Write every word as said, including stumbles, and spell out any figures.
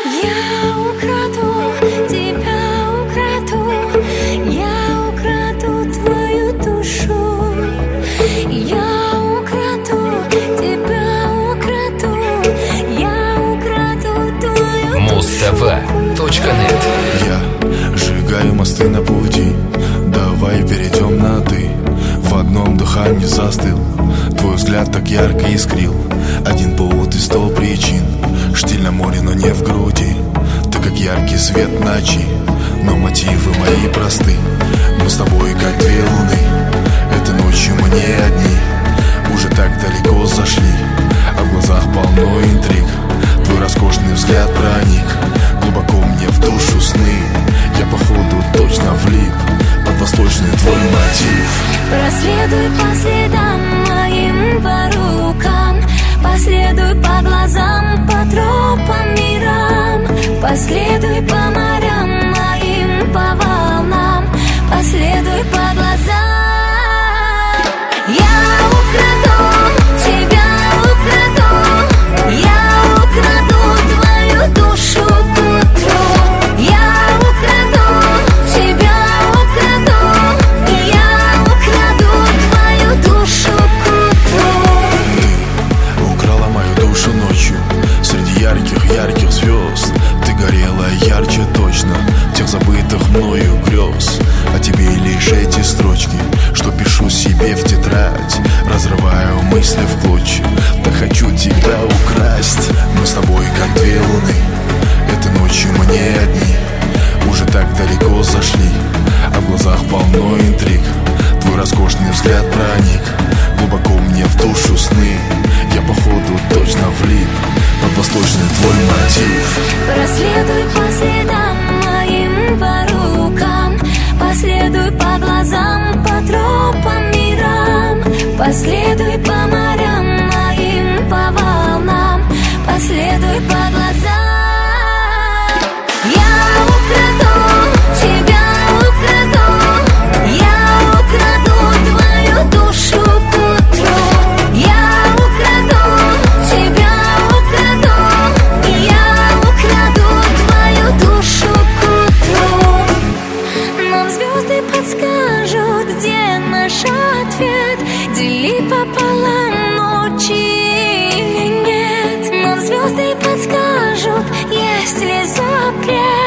Я украду тебя, украду, я украду твою душу. Я украду тебя, украду, я украду твою душу. Муз-ТВ точка нет. Я сжигаю мосты на пути, давай перейдем на ты. В одном дыхании застыл, твой взгляд так ярко искрил. Один повод и сто причин, штиль на море, но не в груди. Ты как яркий свет ночи, но мотивы мои просты. Мы с тобой как две луны, этой ночью мы не одни. Уже так далеко зашли, а в глазах полно интриг. Твой роскошный взгляд проник глубоко мне в душу сны. Я походу точно влип под восточный твой мотив. Проследуй по следам моим, по рукам, последуй по глазам, по тропам мирам. Последуй по морям моим, по волнам, последуй по глазам. Я украду тебя, украду, я украду твою душу к утру. Я украду тебя, украду, я украду твою душу к утру. Ты украла мою душу ночью среди ярких-ярких звезд. Ты горела ярче точно тех забытых мною грез. А тебе лишь эти строчки, что пишу себе в тетрадь. Разрываю мысли в клочья, так хочу тебя украсть. Мы с тобой как две луны, этой ночью мы не одни. Уже так далеко зашли, а в глазах полно интриг. Твой роскошный взгляд проник глубоко мне в душу сны. Я походу точно влип под восточный твой мотив. Проследуй по следам моим, по рукам, последуй по глазам, по тропам мирам. Последуй по морям моим, по волнам, последуй по глазам. Я украду тебя, украду, я украду твою душу к утру. Я украду тебя, украду, я украду твою душу к утру. Нам звезды подскажут, где наш ответ. Дели пополам ночи или нет. Нам звезды подскажут, есть ли запрет.